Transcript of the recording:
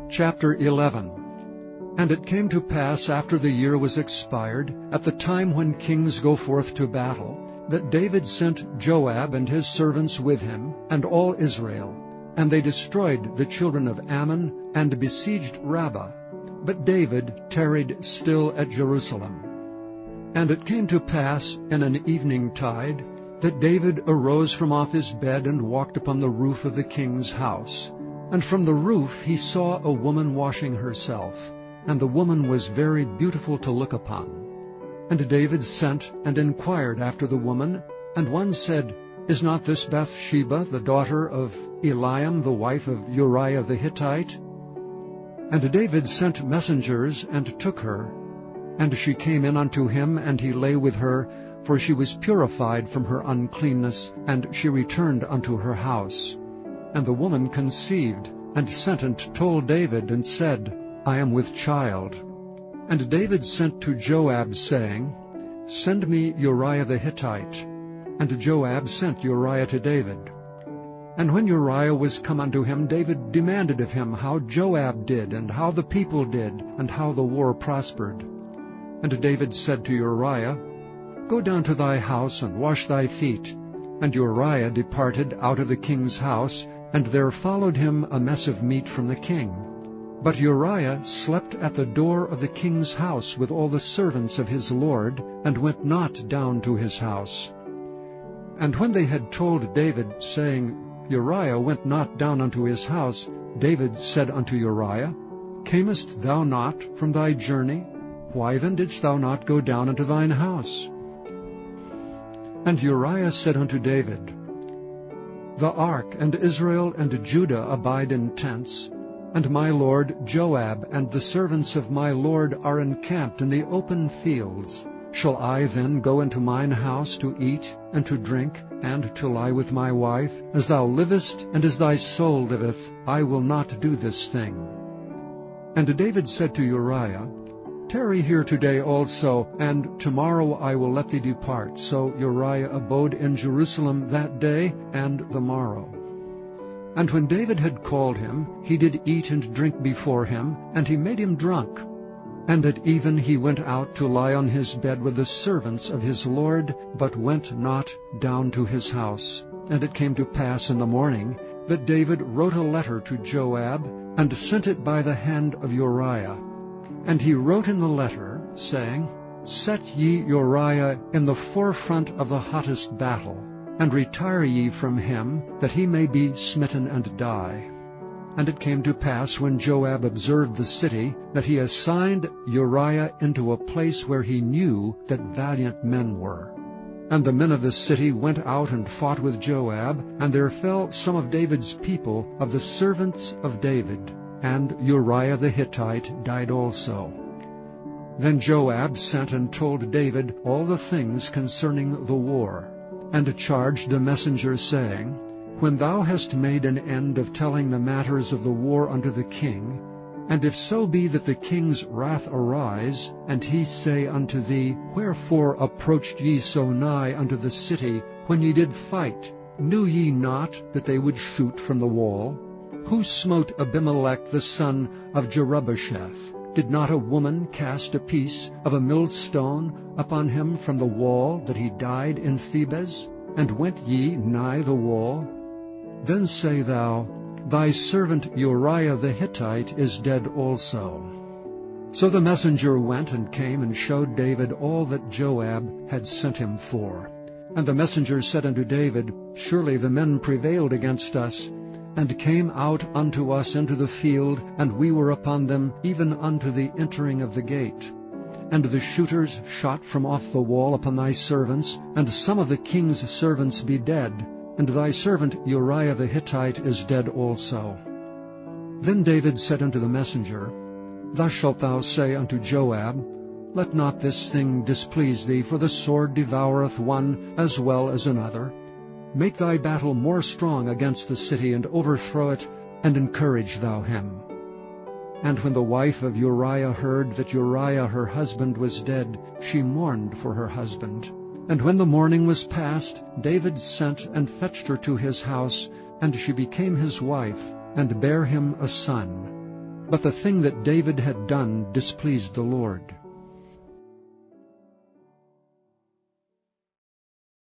Chapter 11. And it came to pass after the year was expired, at the time when kings go forth to battle, that David sent Joab and his servants with him, and all Israel. And they destroyed the children of Ammon, and besieged Rabbah. But David tarried still at Jerusalem. And it came to pass in an evening tide, that David arose from off his bed and walked upon the roof of the king's house. And from the roof he saw a woman washing herself, and the woman was very beautiful to look upon. And David sent and inquired after the woman, and one said, Is not this Bathsheba, the daughter of Eliam, the wife of Uriah the Hittite? And David sent messengers, and took her. And she came in unto him, and he lay with her, for she was purified from her uncleanness, and she returned unto her house. And the woman conceived, and sent and told David, and said, I am with child. And David sent to Joab, saying, Send me Uriah the Hittite. And Joab sent Uriah to David. And when Uriah was come unto him, David demanded of him how Joab did, and how the people did, and how the war prospered. And David said to Uriah, Go down to thy house, and wash thy feet. And Uriah departed out of the king's house, and there followed him a mess of meat from the king. But Uriah slept at the door of the king's house with all the servants of his lord, and went not down to his house. And when they had told David, saying, Uriah went not down unto his house, David said unto Uriah, Camest thou not from thy journey? Why then didst thou not go down unto thine house? And Uriah said unto David, The ark and Israel and Judah abide in tents, and my lord Joab and the servants of my lord are encamped in the open fields. Shall I then go into mine house to eat and to drink, and to lie with my wife? As thou livest, and as thy soul liveth, I will not do this thing. And David said to Uriah, Tarry here today also, and tomorrow I will let thee depart. So Uriah abode in Jerusalem that day and the morrow. And when David had called him, he did eat and drink before him, and he made him drunk. And at even he went out to lie on his bed with the servants of his lord, but went not down to his house. And it came to pass in the morning that David wrote a letter to Joab, and sent it by the hand of Uriah. And he wrote in the letter, saying, Set ye Uriah in the forefront of the hottest battle, and retire ye from him, that he may be smitten and die. And it came to pass, when Joab observed the city, that he assigned Uriah into a place where he knew that valiant men were. And the men of the city went out and fought with Joab, and there fell some of David's people, of the servants of David, and Uriah the Hittite died also. Then Joab sent and told David all the things concerning the war, and charged the messenger, saying, When thou hast made an end of telling the matters of the war unto the king, and if so be that the king's wrath arise, and he say unto thee, Wherefore approached ye so nigh unto the city, when ye did fight? Knew ye not that they would shoot from the wall? Who smote Abimelech the son of Jerubbesheth? Did not a woman cast a piece of a millstone upon him from the wall, that he died in Thebez? And went ye nigh the wall? Then say thou, Thy servant Uriah the Hittite is dead also. So the messenger went and came and showed David all that Joab had sent him for. And the messenger said unto David, Surely the men prevailed against us, and came out unto us into the field, and we were upon them even unto the entering of the gate. And the shooters shot from off the wall upon thy servants, and some of the king's servants be dead, and thy servant Uriah the Hittite is dead also. Then David said unto the messenger, Thus shalt thou say unto Joab, Let not this thing displease thee, for the sword devoureth one as well as another. Make thy battle more strong against the city, and overthrow it, and encourage thou him. And when the wife of Uriah heard that Uriah her husband was dead, she mourned for her husband. And when the morning was past, David sent and fetched her to his house, and she became his wife, and bare him a son. But the thing that David had done displeased the Lord.